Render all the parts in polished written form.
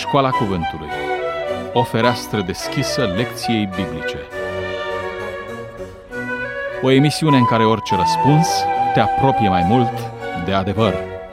Școala Cuvântului. O fereastră deschisă lecției biblice. O emisiune în care orice răspuns te apropie mai mult de adevăr.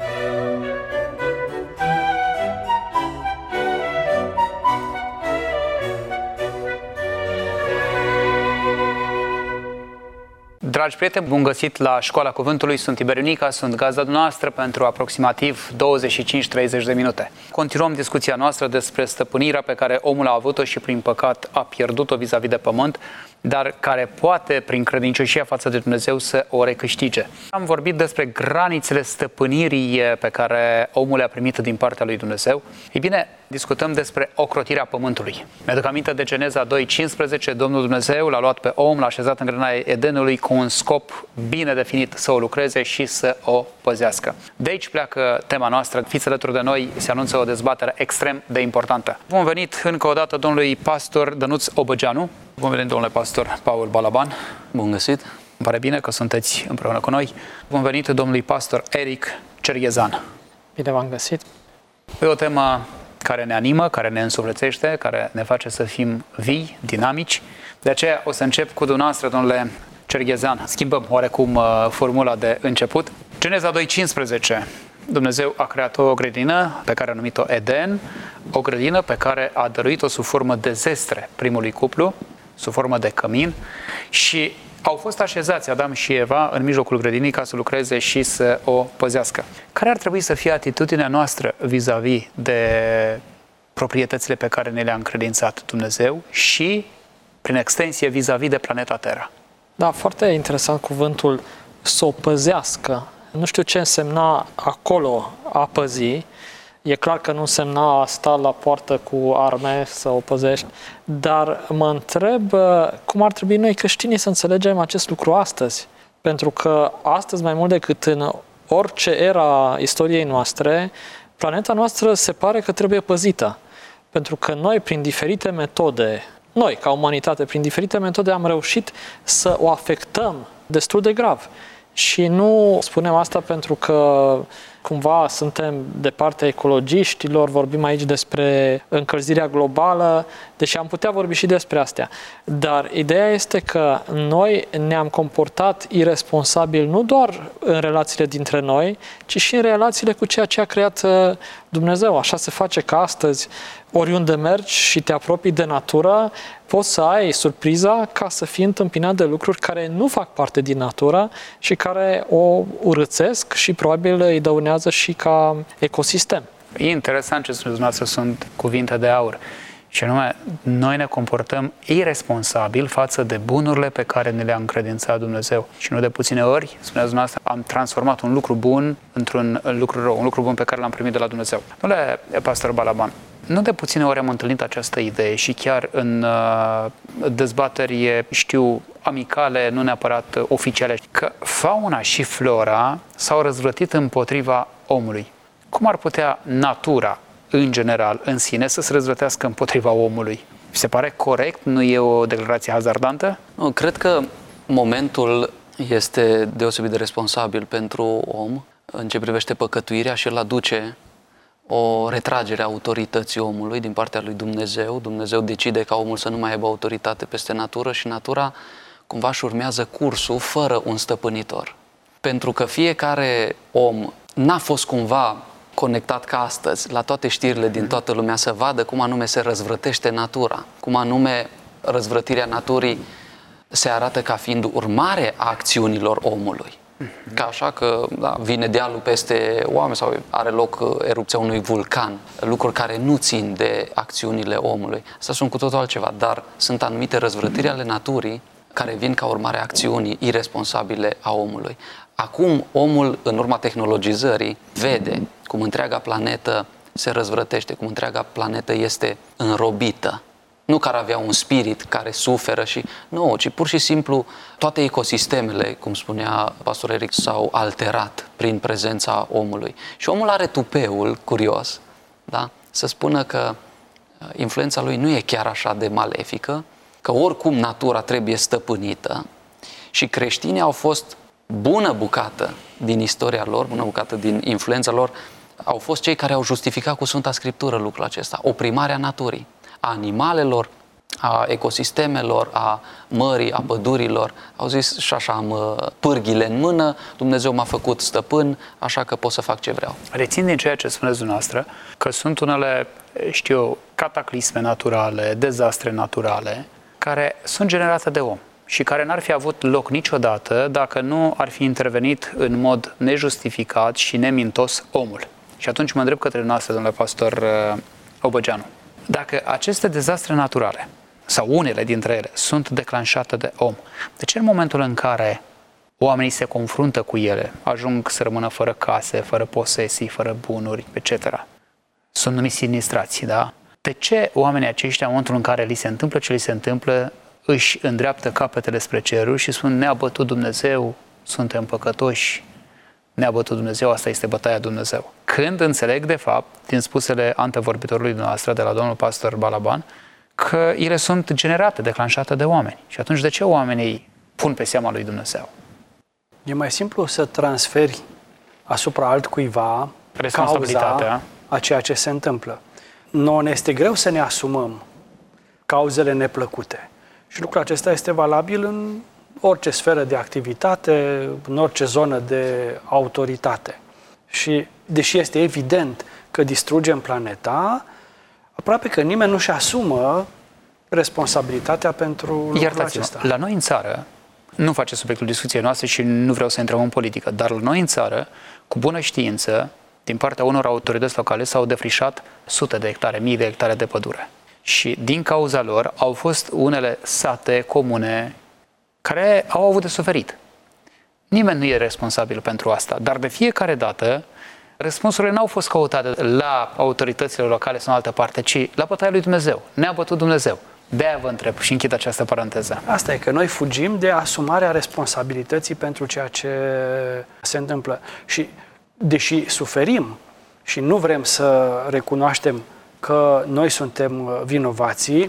Dragi prieteni, bun găsit la Școala Cuvântului, sunt Tiberiu Nica, sunt gazda noastră pentru aproximativ 25-30 de minute. Continuăm discuția noastră despre stăpânirea pe care omul a avut-o și prin păcat a pierdut-o vis-a-vis de pământ, dar care poate, prin credincioșia față de Dumnezeu, să o recâștige. Am vorbit despre granițele stăpânirii pe care omul le-a primit din partea lui Dumnezeu. Ei bine, discutăm despre ocrotirea pământului. Mi-aduc aminte de Geneza 2:15, Domnul Dumnezeu l-a luat pe om, l-a așezat în grădina Edenului cu un scop bine definit, să o lucreze și să o păzească. De aici pleacă tema noastră. Fiți alături de noi, se anunță o dezbatere extrem de importantă. Bun venit încă o dată domnului pastor Dănuț Obăgeanu. Bun venit, domnule pastor Paul Balaban. Bun găsit. Îmi pare bine că sunteți împreună cu noi. Bun venit domnului pastor Eric Cerghezan. Bine v-am găsit. E o temă care ne animă, care ne însuflețește, care ne face să fim vii, dinamici. De aceea o să încep cu dumneavoastră, domnule Cerghezan. Schimbăm oarecum formula de început. Geneza 2:15. Dumnezeu a creat o grădină pe care a numit-o Eden, o grădină pe care a dăruit-o sub formă de zestre primului cuplu, sub formă de cămin, și au fost așezați Adam și Eva în mijlocul grădinii ca să lucreze și să o păzească. Care ar trebui să fie atitudinea noastră vis-a-vis de proprietățile pe care ne le-a încredințat Dumnezeu și, prin extensie, vis-a-vis de planeta Terra? Da, foarte interesant cuvântul să o păzească. Nu știu ce însemna acolo a păzi. E clar că nu însemna a sta la poartă cu arme să o păzești, dar mă întreb cum ar trebui noi creștinii să înțelegem acest lucru astăzi. Pentru că astăzi, mai mult decât în orice era istoriei noastre, planeta noastră se pare că trebuie păzită. Pentru că noi, prin diferite metode, noi, ca umanitate, prin diferite metode am reușit să o afectăm destul de grav. Și nu spunem asta pentru că cumva suntem de partea ecologiștilor, vorbim aici despre încălzirea globală, deși am putea vorbi și despre astea. Dar ideea este că noi ne-am comportat iresponsabil nu doar în relațiile dintre noi, ci și în relațiile cu ceea ce a creat Dumnezeu. Așa se face că astăzi, oriunde mergi și te apropii de natură, poți să ai surpriza ca să fii întâmpinat de lucruri care nu fac parte din natură și care o urâțesc și probabil îi dăunează și ca ecosistem. E interesant ce spuneți dumneavoastră, sunt cuvinte de aur. Și anume, noi ne comportăm irresponsabil față de bunurile pe care ne le-a încredințat Dumnezeu. Și nu de puține ori, spuneați dumneavoastră, am transformat un lucru bun într-un lucru rău, un lucru bun pe care l-am primit de la Dumnezeu. Domnule pastor Balaban, nu de puține ori am întâlnit această idee și chiar în dezbateri, amicale, nu neapărat oficiale, că fauna și flora s-au răzvrătit împotriva omului. Cum ar putea natura, în general, în sine, să se răzvrătească împotriva omului? Vi se pare corect? Nu e o declarație hazardantă? Nu, cred că momentul este deosebit de responsabil pentru om în ce privește păcătuirea și el aduce o retragere a autorității omului din partea lui Dumnezeu. Dumnezeu decide ca omul să nu mai aibă autoritate peste natură și natura cumva își urmează cursul fără un stăpânitor. Pentru că fiecare om n-a fost cumva conectat ca astăzi la toate știrile din toată lumea să vadă cum anume se răzvrătește natura, cum anume răzvrătirea naturii se arată ca fiind urmare a acțiunilor omului. Ca așa că vine dealul peste oameni sau are loc erupția unui vulcan, lucruri care nu țin de acțiunile omului. Asta sunt cu totul altceva, dar sunt anumite răzvrătiri ale naturii care vin ca urmare a acțiunii irresponsabile a omului. Acum omul, în urma tehnologizării, vede cum întreaga planetă se răzvrătește, cum întreaga planetă este înrobită. Nu că ar avea un spirit care suferă nu, ci pur și simplu toate ecosistemele, cum spunea pastor Eric, s-au alterat prin prezența omului. Și omul are tupeul curios, da? Să spună că influența lui nu e chiar așa de malefică, că oricum natura trebuie stăpânită și creștinii au fost bună bucată din istoria lor, bună bucată din influența lor, au fost cei care au justificat cu Sfânta Scriptură lucrul acesta, oprimarea naturii, a animalelor, a ecosistemelor, a mării, a pădurilor. Au zis și așa, am pârghile în mână, Dumnezeu m-a făcut stăpân, așa că pot să fac ce vreau. Rețin din ceea ce spuneți dumneavoastră că sunt unele, cataclisme naturale, dezastre naturale, care sunt generate de om și care n-ar fi avut loc niciodată dacă nu ar fi intervenit în mod nejustificat și nemintos omul. Și atunci mă îndrept către dumneavoastră, domnule pastor Obăgeanu. Dacă aceste dezastre naturale, sau unele dintre ele, sunt declanșate de om, de ce în momentul în care oamenii se confruntă cu ele, ajung să rămână fără case, fără posesii, fără bunuri, etc., sunt numiți sinistrați, da? De ce oamenii aceștia, în momentul în care li se întâmplă ce li se întâmplă, își îndreaptă capetele spre ceruri și spun: ne-a bătut Dumnezeu, suntem păcătoși, ne-a bătut Dumnezeu, asta este bătaia Dumnezeu. Când înțeleg, de fapt, din spusele antevorbitorului dumneavoastră, de la domnul pastor Balaban, că ele sunt generate, declanșate de oameni. Și atunci de ce oamenii pun pe seama lui Dumnezeu? E mai simplu să transferi asupra altcuiva cauza a ceea ce se întâmplă. Nouă ne este greu să ne asumăm cauzele neplăcute. Și lucrul acesta este valabil în orice sferă de activitate, în orice zonă de autoritate. Și deși este evident că distrugem planeta, aproape că nimeni nu-și asumă responsabilitatea pentru lucrul acesta. La noi în țară, nu face subiectul discuției noastre și nu vreau să intrăm în politică, dar la noi în țară, cu bună știință, din partea unor autorități locale, s-au defrișat sute de hectare, mii de hectare de pădure. Și din cauza lor au fost unele sate, comune, care au avut de suferit. Nimeni nu e responsabil pentru asta, dar de fiecare dată răspunsurile n-au fost căutate la autoritățile locale sau în altă parte, ci la bătaia lui Dumnezeu. Ne-a bătut Dumnezeu. De-aia vă întreb și închid această paranteză. Asta e, că noi fugim de asumarea responsabilității pentru ceea ce se întâmplă. Și deși suferim și nu vrem să recunoaștem că noi suntem vinovații,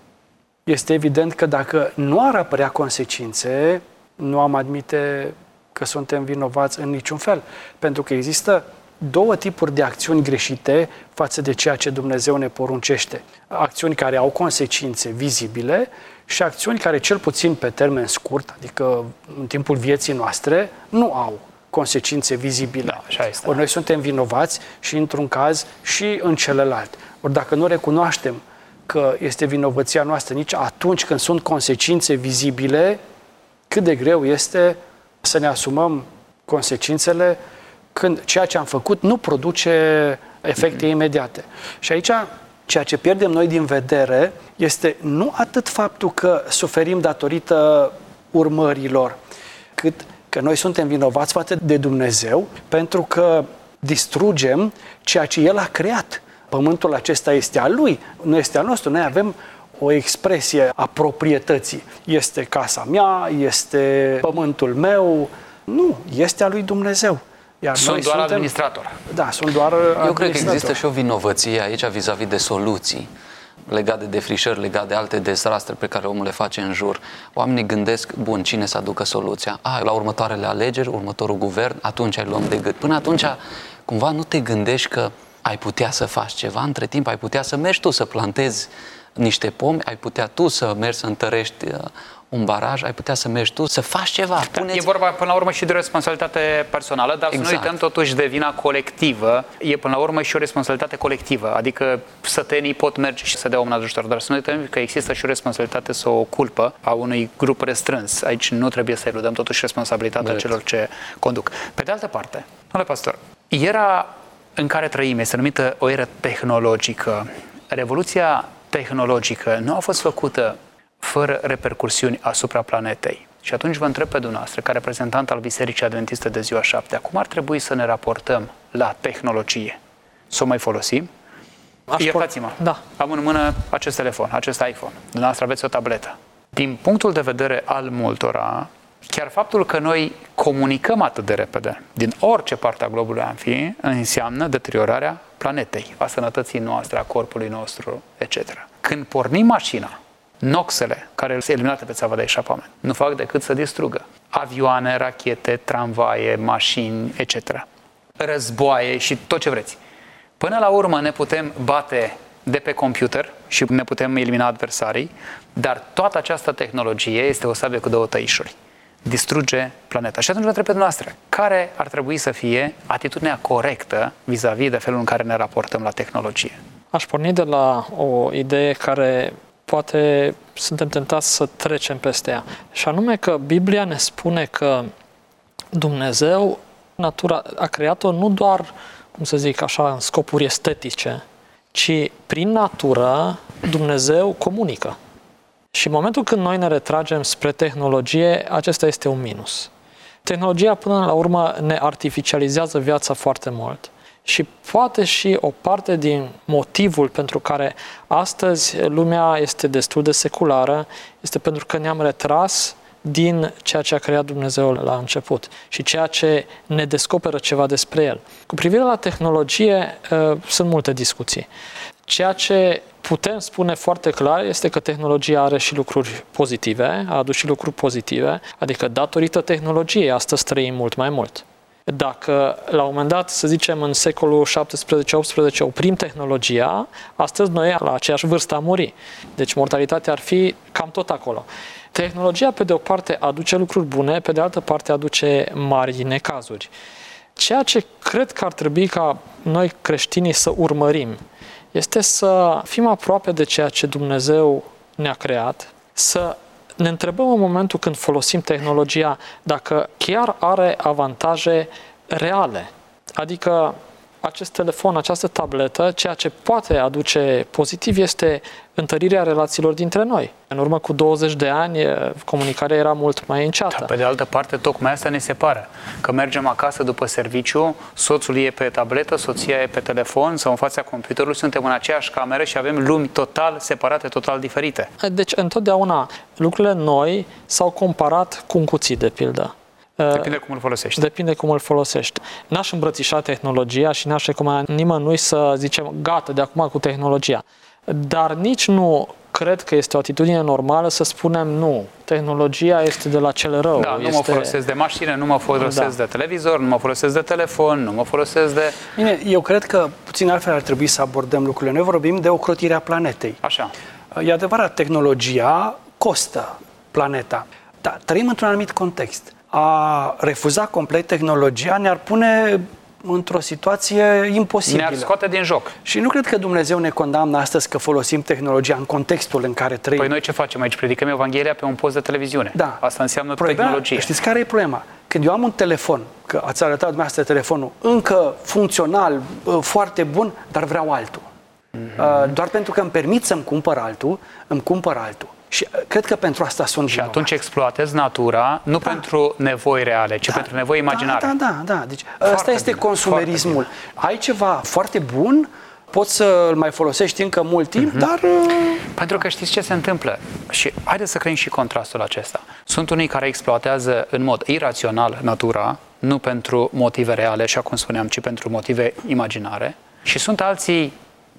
este evident că dacă nu ar apărea consecințe, nu am admite că suntem vinovați în niciun fel. Pentru că există două tipuri de acțiuni greșite față de ceea ce Dumnezeu ne poruncește. Acțiuni care au consecințe vizibile și acțiuni care, cel puțin pe termen scurt, adică în timpul vieții noastre, nu au consecințe vizibile. Da, așa este. Ori noi suntem vinovați și într-un caz și în celălalt. Ori dacă nu recunoaștem că este vinovăția noastră nici atunci când sunt consecințe vizibile, cât de greu este să ne asumăm consecințele când ceea ce am făcut nu produce efecte imediate. Și aici, ceea ce pierdem noi din vedere este nu atât faptul că suferim datorită urmărilor, cât că noi suntem vinovați față de Dumnezeu pentru că distrugem ceea ce El a creat. Pământul acesta este al Lui, nu este al nostru. Noi avem o expresie a proprietății. Este casa mea, este pământul meu. Nu, este al lui Dumnezeu. Iar sunt doar administrator. Da, sunt doar administrator. Eu cred că există și o vinovăție aici vis-a-vis de soluții legate de defrișări, legate de alte dezastre pe care omul le face în jur. Oamenii gândesc: bun, cine să aducă soluția? La următoarele alegeri, următorul guvern, atunci ai luăm de gât. Până atunci, cumva nu te gândești că ai putea să faci ceva, între timp ai putea să mergi tu să plantezi niște pomi, ai putea tu să mergi să întărești un baraj, ai putea să mergi tu să faci ceva. E vorba până la urmă și de o responsabilitate personală, dar exact. Să nu uităm totuși de vina colectivă. E până la urmă și o responsabilitate colectivă, adică sătenii pot merge și să dea un ajutor, dar să nu uităm că există și o responsabilitate sau o culpă a unui grup restrâns. Aici nu trebuie să eludăm totuși responsabilitatea celor ce conduc. Pe de altă parte, domnule pastor, era în care trăim este numită o eră tehnologică. Revoluția tehnologică nu a fost făcută fără repercursiuni asupra planetei. Și atunci vă întreb pe dumneavoastră, ca reprezentant al Bisericii Adventiste de Ziua 7, cum ar trebui să ne raportăm la tehnologie? Să o mai folosim? Iertați-mă, da. Am în mână acest telefon, acest iPhone. Dumneavoastră aveți o tabletă. Din punctul de vedere al multora, chiar faptul că noi comunicăm atât de repede din orice parte a globului am fi, înseamnă deteriorarea planetei, a sănătății noastre, a corpului nostru, etc. Când pornim mașina, noxele care sunt eliminate pe țeava de eșapament nu fac decât să distrugă avioane, rachete, tramvaie, mașini, etc. războaie și tot ce vreți. Până la urmă ne putem bate de pe computer și ne putem elimina adversarii, dar toată această tehnologie este o sabie cu două tăișuri. Distruge planeta. Și atunci vă întreb pe dumneavoastră, care ar trebui să fie atitudinea corectă vis-a-vis de felul în care ne raportăm la tehnologie? Aș porni de la o idee care poate suntem tentați să trecem peste ea. Și anume că Biblia ne spune că Dumnezeu, natura, a creat-o nu doar, cum să zic așa, în scopuri estetice, ci prin natură Dumnezeu comunică. Și în momentul când noi ne retragem spre tehnologie, acesta este un minus. Tehnologia până la urmă ne artificializează viața foarte mult. Și poate și o parte din motivul pentru care astăzi lumea este destul de seculară este pentru că ne-am retras din ceea ce a creat Dumnezeu la început și ceea ce ne descoperă ceva despre El. Cu privire la tehnologie, sunt multe discuții. Ceea ce putem spune foarte clar este că tehnologia are și lucruri pozitive, a adus și lucruri pozitive, adică datorită tehnologiei astăzi trăim mult mai mult. Dacă la un moment dat, să zicem, în secolul 17-18 oprim tehnologia, astăzi noi la aceeași vârstă am muri. Deci mortalitatea ar fi cam tot acolo. Tehnologia, pe de o parte, aduce lucruri bune, pe de altă parte aduce mari necazuri. Ceea ce cred că ar trebui ca noi creștinii să urmărim este să fim aproape de ceea ce Dumnezeu ne-a creat, să ne întrebăm în momentul când folosim tehnologia dacă chiar are avantaje reale. Adică acest telefon, această tabletă, ceea ce poate aduce pozitiv este întărirea relațiilor dintre noi. În urmă cu 20 de ani, comunicarea era mult mai înceată. Pe de altă parte, tocmai asta ne separă. Că mergem acasă după serviciu, soțul e pe tabletă, soția e pe telefon sau în fața computerului, suntem în aceeași cameră și avem lumi total separate, total diferite. Deci, întotdeauna, lucrurile noi s-au comparat cu un cuțit, de pildă. Depinde cum îl folosești. Depinde cum îl folosești. N-aș îmbrățișa tehnologia și n-aș recomanda nimănui să zicem gata de acum cu tehnologia. Dar nici nu cred că este o atitudine normală să spunem nu, tehnologia este de la cel rău. Da, nu mă folosesc de mașină, nu mă folosesc de televizor, nu mă folosesc de telefon, nu mă folosesc de... Bine, eu cred că puțin altfel ar trebui să abordăm lucrurile. Noi vorbim de ocrotirea planetei. Așa. E adevărat, tehnologia costă planeta, dar trăim într-un anumit context. A refuza complet tehnologia ne-ar pune într-o situație imposibilă. Ne-ar scoate din joc. Și nu cred că Dumnezeu ne condamnă astăzi că folosim tehnologia în contextul în care trăim. Păi noi ce facem aici? Predicăm Evanghelia pe un post de televiziune. Da. Asta înseamnă tehnologie. Știți care e problema? Când eu am un telefon, că ați arătat dumneavoastră telefonul, încă funcțional, foarte bun, dar vreau altul. Doar pentru că îmi permit să-mi cumpăr altul, îmi cumpăr altul. Și cred că pentru asta sunt Și atunci exploatez natura nu pentru nevoi reale, ci pentru nevoi imaginare. Da. Deci asta este consumerismul. Ai ceva foarte bun, poți să-l mai folosești încă mult timp, dar... Pentru că știți ce se întâmplă? Și haideți să creăm și contrastul acesta. Sunt unii care exploatează în mod irațional natura, nu pentru motive reale, așa cum spuneam, ci pentru motive imaginare. Și sunt alții,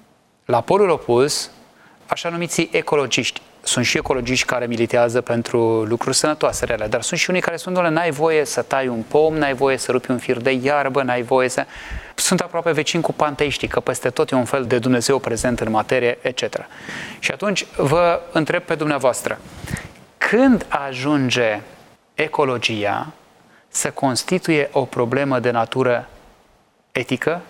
la polul opus, așa numiții ecologiști. Sunt și ecologiști care militează pentru lucruri sănătoase, reale, dar sunt și unii care sunt, n-ai voie să tai un pom, n-ai voie să rupi un fir de iarbă, n-ai voie să... Sunt aproape vecini cu panteiștii, că peste tot e un fel de Dumnezeu prezent în materie, etc. Și atunci vă întreb pe dumneavoastră, când ajunge ecologia să constituie o problemă de natură etică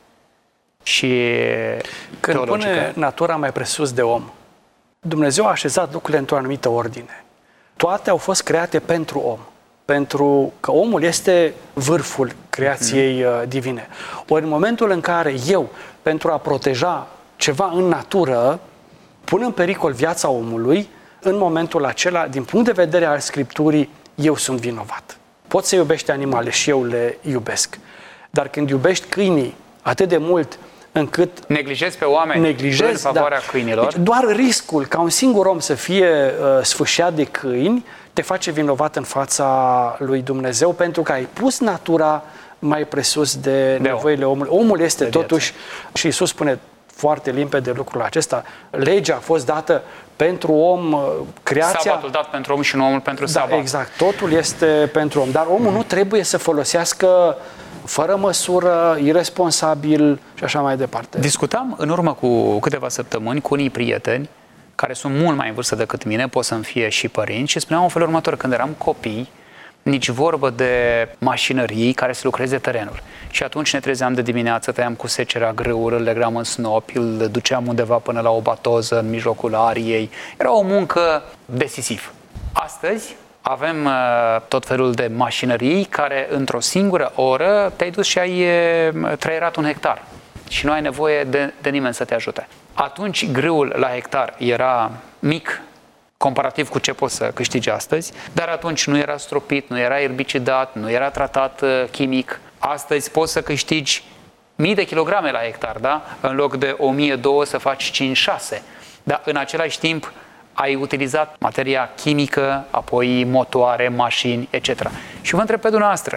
și când teologică? pune natura mai presus de om, Dumnezeu a așezat lucrurile într-o anumită ordine. Toate au fost create pentru om, pentru că omul este vârful creației divine. Ori în momentul în care eu, pentru a proteja ceva în natură, pun în pericol viața omului, în momentul acela, din punct de vedere al Scripturii, eu sunt vinovat. Poți să iubești animale și eu le iubesc. Dar când iubești câinii atât de mult încât neglijezi pe oameni în favoarea câinilor. Deci doar riscul ca un singur om să fie sfâșiat de câini te face vinovat în fața lui Dumnezeu pentru că ai pus natura mai presus de nevoile omului. Omul este totuși, și Iisus spune foarte limpede lucrul acesta, legea a fost dată pentru om, creația... Sabatul dat pentru om și nu omul pentru sabat. Exact, totul este pentru om, dar omul nu trebuie să folosească fără măsură, iresponsabil și așa mai departe. Discutam în urmă cu câteva săptămâni cu unii prieteni care sunt mult mai în vârstă decât mine, pot să-mi fie și părinți, și spuneam în felul următor: când eram copii, nici vorbă de mașinării care să lucreze terenul. Și atunci ne trezeam de dimineață, tăiam cu secerea grâul, îl legam în snopi, îl duceam undeva până la o batoză în mijlocul ariei. Era o muncă decisiv. Astăzi avem tot felul de mașinării care într-o singură oră te-ai dus și ai trăierat 1 hectar. Și nu ai nevoie de nimeni să te ajute. Atunci grâul la hectar era mic comparativ cu ce poți să câștigi astăzi, dar atunci nu era stropit, nu era erbicidat, nu era tratat chimic. Astăzi poți să câștigi mii de kilograme la hectar, da? În loc de 1000-2000 să faci 5-6. Dar în același timp ai utilizat materia chimică, apoi motoare, mașini, etc. Și vă întreb pe dumneavoastră,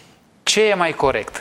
ce e mai corect?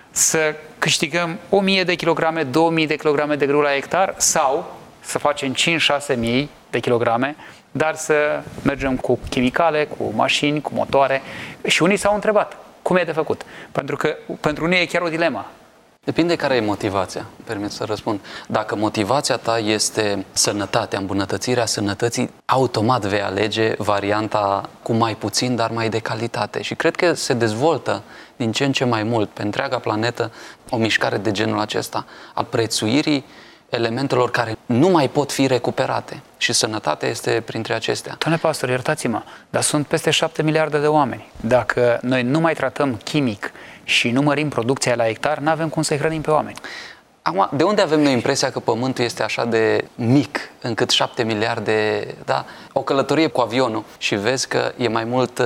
Să câștigăm 1000 de kilograme, 2000 de kilograme de grâu la hectar, sau să facem 5-6 mii de kilograme, dar să mergem cu chimicale, cu mașini, cu motoare? Și unii s-au întrebat, cum e de făcut? Pentru că pentru unii e chiar o dilemă. Depinde care e motivația, permit să răspund. Dacă motivația ta este sănătatea, îmbunătățirea sănătății, automat vei alege varianta cu mai puțin, dar mai de calitate. Și cred că se dezvoltă din ce în ce mai mult pe întreaga planetă o mișcare de genul acesta, al prețuirii elementelor care nu mai pot fi recuperate. Și sănătatea este printre acestea. Doamne pastor, iertați-mă, dar sunt peste 7 miliarde de oameni. Dacă noi nu mai tratăm chimic și nu mărim producția la hectar, nu avem cum să-i hrănim pe oameni. Acum, de unde avem noi impresia că Pământul este așa de mic încât 7 miliarde, da? O călătorie cu avionul și vezi că e mai mult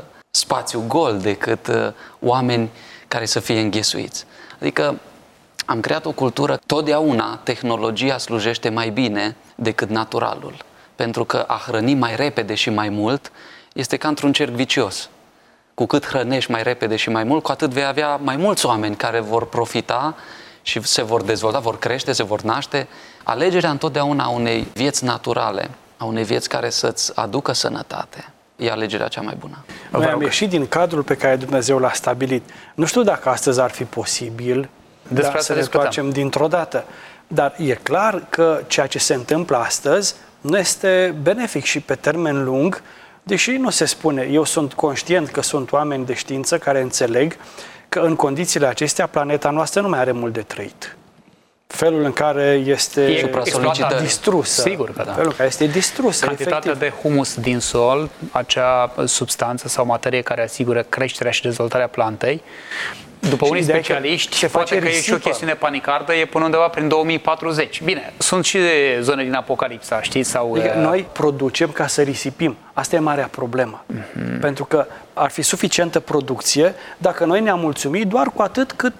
spațiu gol decât oameni care să fie înghesuiți. Adică am creat o cultură, totdeauna tehnologia slujește mai bine decât naturalul. Pentru că a hrăni mai repede și mai mult este ca într-un cerc vicios. Cu cât hrănești mai repede și mai mult, cu atât vei avea mai mulți oameni care vor profita și se vor dezvolta, vor crește, se vor naște. Alegerea întotdeauna a unei vieți naturale, a unei vieți care să-ți aducă sănătate, e alegerea cea mai bună. Noi am ieșit din cadrul pe care Dumnezeu l-a stabilit. Nu știu dacă astăzi ar fi posibil să ne întoarcem dintr-o dată. Dar e clar că ceea ce se întâmplă astăzi nu este benefic și pe termen lung, deși nu se spune. Eu sunt conștient că sunt oameni de știință care înțeleg că în condițiile acestea planeta noastră nu mai are mult de trăit. Felul în care este distrusă. Sigur că da. Felul în care este distrusă. Cantitatea de humus din sol, acea substanță sau materie care asigură creșterea și dezvoltarea plantei, după unii specialiști, poate că e și o chestiune panicardă, e până undeva prin 2040. Bine, sunt și zone din Apocalipsa, știți? Sau, adică noi producem ca să risipim. Asta e marea problemă. Pentru că ar fi suficientă producție dacă noi ne-am mulțumit doar cu atât cât...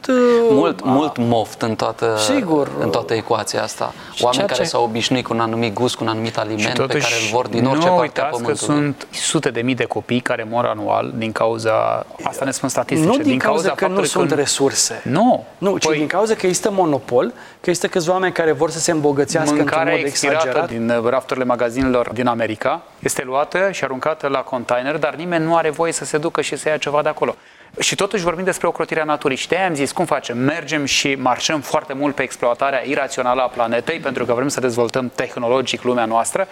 Mult moft în toată ecuația asta. Oameni care s-au obișnuit cu un anumit gust, cu un anumit aliment pe care îl vor din orice parte a Pământului. Nu uitați că sunt sute de mii de copii care mor anual din cauza... Asta ne spun statistice. Nu din cauza că nu sunt resurse. Nu. Ci din cauza că există monopol, că există câțiva oameni care vor să se îmbogățească într-un mod exagerat. Din rafturile magazinelor din America este luată și aruncată la container, dar nimeni nu are voie să se ducă și să ia ceva de acolo. Și totuși vorbim despre ocrotirea naturii. Și de-aia am zis, cum facem? Mergem și marșăm foarte mult pe exploatarea irațională a planetei, pentru că vrem să dezvoltăm tehnologic lumea noastră,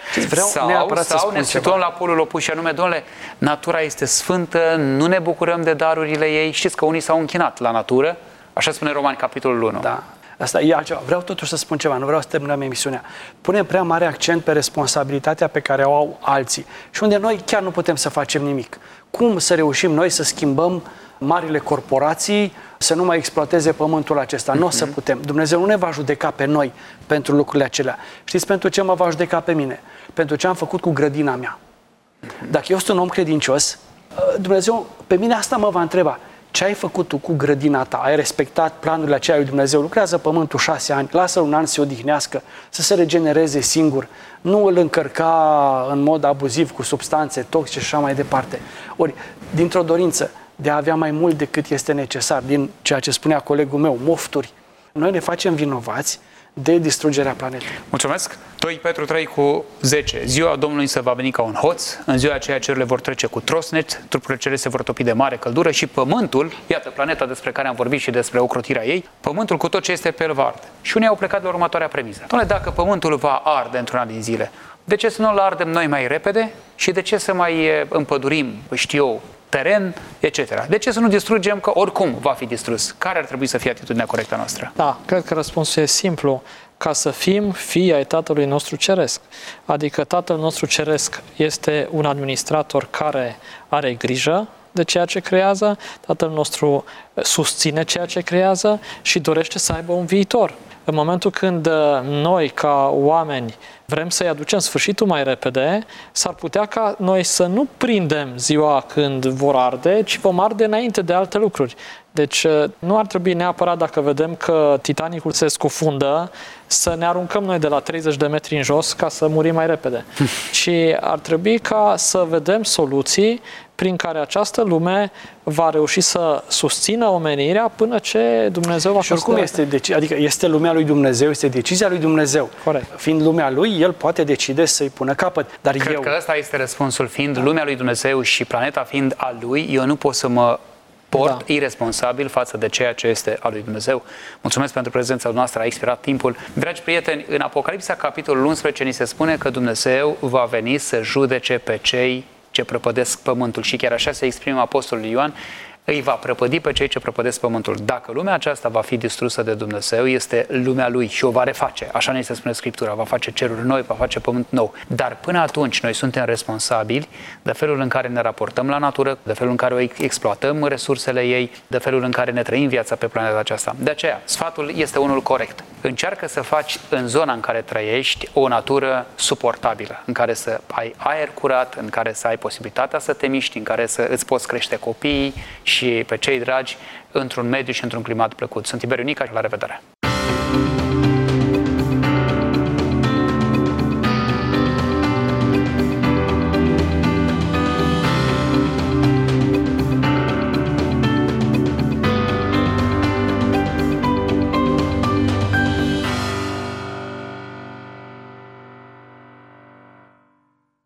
sau ne situăm la polul opus și anume, domnule, natura este sfântă, nu ne bucurăm de darurile ei. Știți că unii s-au închinat la natură, așa spune Romani, capitolul 1. Da. Asta e altceva. Vreau totuși să spun ceva, nu vreau să terminăm emisiunea. Punem prea mare accent pe responsabilitatea pe care o au alții și unde noi chiar nu putem să facem nimic. Cum să reușim noi să schimbăm marile corporații să nu mai exploateze pământul acesta? Nu o să putem. Dumnezeu nu ne va judeca pe noi pentru lucrurile acelea. Știți pentru ce mă va judeca pe mine? Pentru ce am făcut cu grădina mea. Dacă eu sunt un om credincios, Dumnezeu pe mine asta mă va întreba. Ce ai făcut tu cu grădina ta? Ai respectat planurile acelea lui Dumnezeu? Lucrează pământul 6 ani, lasă-l un an să se odihnească, să se regenereze singur, nu îl încărca în mod abuziv cu substanțe toxice și așa mai departe. Ori, dintr-o dorință de a avea mai mult decât este necesar, din ceea ce spunea colegul meu, mofturi, noi ne facem vinovați de distrugerea planetei. Mulțumesc! 2 Petru 3:10. Ziua Domnului se va veni ca un hoț, în ziua aceea cerurile vor trece cu trosnet, trupurile cerului se vor topi de mare căldură și pământul, iată planeta despre care am vorbit și despre ocrotirea ei, pământul cu tot ce este pe el va arde. Și unii au plecat de la următoarea premiză. Doamne, dacă pământul va arde într-una din zile, de ce să nu-l ardem noi mai repede și de ce să mai împădurim, știu eu, teren, etc. De ce să nu distrugem, că oricum va fi distrus? Care ar trebui să fie atitudinea corectă a noastră? Da, cred că răspunsul e simplu. Ca să fim fii ai Tatălui nostru Ceresc. Adică Tatăl nostru Ceresc este un administrator care are grijă de ceea ce creează, Tatăl nostru susține ceea ce creează și dorește să aibă un viitor. În momentul când noi, ca oameni, vrem să-i aducem sfârșitul mai repede, s-ar putea ca noi să nu prindem ziua când vor arde, ci vom arde înainte de alte lucruri. Deci nu ar trebui neapărat, dacă vedem că Titanicul se scufundă, să ne aruncăm noi de la 30 de metri în jos ca să murim mai repede. Ci ar trebui ca să vedem soluții prin care această lume va reuși să susțină omenirea până ce Dumnezeu va Și oricum adică este lumea lui Dumnezeu, este decizia lui Dumnezeu. Corect. Fiind lumea lui, el poate decide să-i pună capăt. Dar Cred că ăsta este răspunsul. Fiind lumea lui Dumnezeu și planeta fiind a lui, eu nu pot să mă port irresponsabil față de ceea ce este al lui Dumnezeu. Mulțumesc pentru prezența noastră, a expirat timpul. Dragi prieteni, în Apocalipsa, capitolul 11, ni se spune că Dumnezeu va veni să judece pe cei ce prăpădesc pământul. Și chiar așa se exprimă Apostolul Ioan, îi va prăpădi pe cei ce prăpădesc pământul. Dacă lumea aceasta va fi distrusă de Dumnezeu, este lumea lui și o va reface. Așa ne se spune Scriptura, va face ceruri noi, va face pământ nou. Dar până atunci noi suntem responsabili de felul în care ne raportăm la natură, de felul în care o exploatăm resursele ei, de felul în care ne trăim viața pe planeta aceasta. De aceea, sfatul este unul corect. Încearcă să faci în zona în care trăiești o natură suportabilă, în care să ai aer curat, în care să ai posibilitatea să te miști, în care să îți poți crește copiii și pe cei dragi într-un mediu și într-un climat plăcut. Sunt Tiberiu Nica și la revedere!